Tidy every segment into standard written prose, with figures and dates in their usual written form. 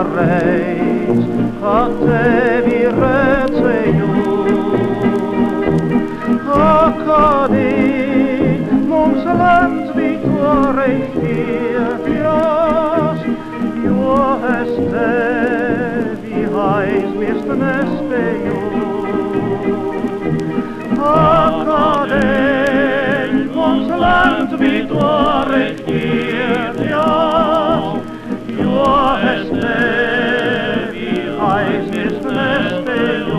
reis, a tevi redzēju. Akadī mums lemts bija toreiz pieties, jo es tevi aizmirst nespēju. Akadēļ mums lemts bija toreiz pieties, jo es tevi aizmirst nespēju.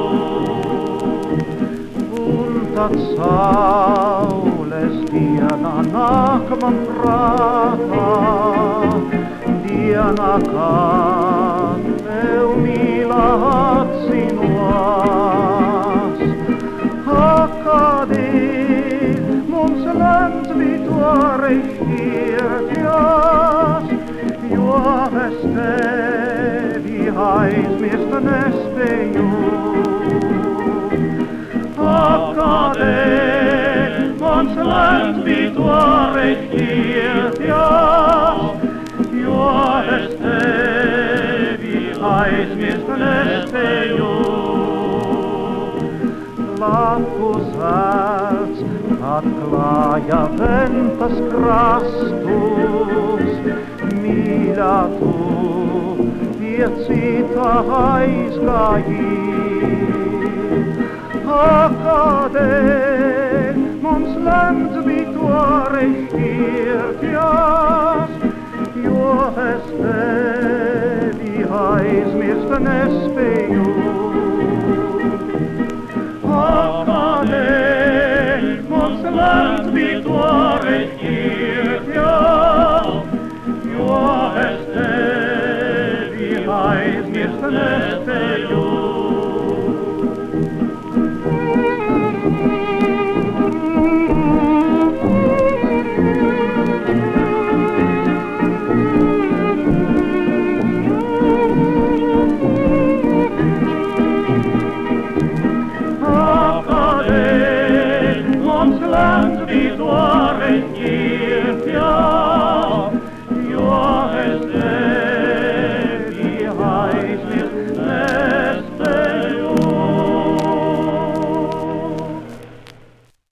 Un tad saules diena nāk man prātā, diena, kad tev mīlā atzinos. Akadī mums lemts bija toreiz šķirties, jo es tevi aizmirst nespēju. Akadēļ mums lemts bija toreiz šķirties, jo es tevi aizmirst nespēju. Lapu zelts atklāja ventas krastus, mīļā tu pie cita aizgāji. Akadēļ mums lemts bija toreiz šķirties, jo es tevi aizmirst nespēju. Akadēļ mums lemts bija toreiz šķirties, jo es tevi aizmirst nespēju.